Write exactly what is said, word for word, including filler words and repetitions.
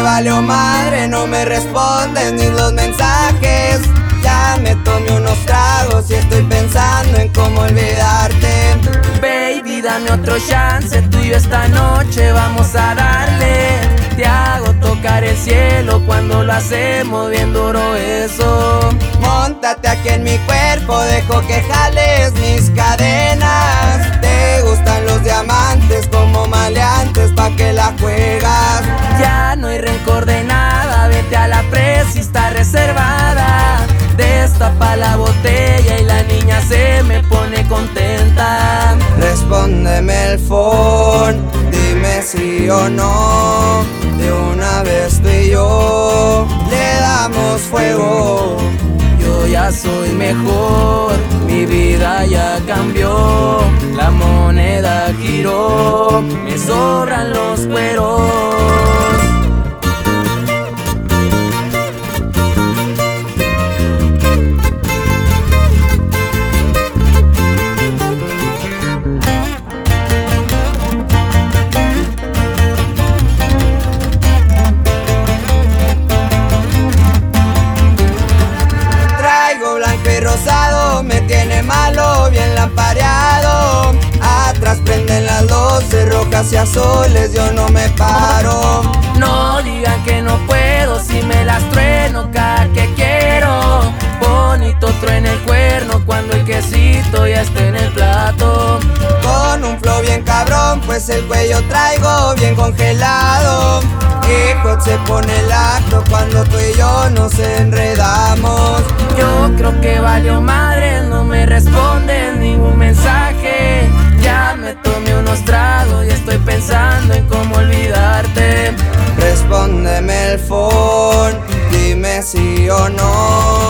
valió madre, no me respondes ni los mensajes. Ya me tomé unos tragos y estoy pensando en cómo olvidarte. Baby, dame otro chance, tú y yo esta noche vamos a darle. Te hago tocar el cielo cuando lo hacemos bien duro eso. Móntate aquí en mi cuerpo, dejo que jales mis cadenas. Te gustan los diamantes como maleantes, pa' que la juegas. Ya no hay rencor de nada, vete a la presa y está reservada. Destapa la botella y la niña se me pone contenta. Respóndeme el phone, dime sí o no. De una vez tú y yo le damos fuego. Yo ya soy mejor, mi vida ya cambió. La moneda giró, me sobran los cueros. Rosado me tiene malo, bien lampareado. Atrás prenden las luces rojas y azules, yo no me paro. No digan que no puedo, si me las trueno cada que quiero. Bonito truena el cuerno cuando el quesito ya esté en el plato. Con un flow bien cabrón, pues el cuello traigo bien congelado. Hijo, se pone el acto cuando tú y yo nos enredamos. Yo creo que valió madre, no me responden ningún mensaje. Ya me tomé unos tragos y estoy pensando en cómo olvidarte. Respóndeme el phone, dime sí o no.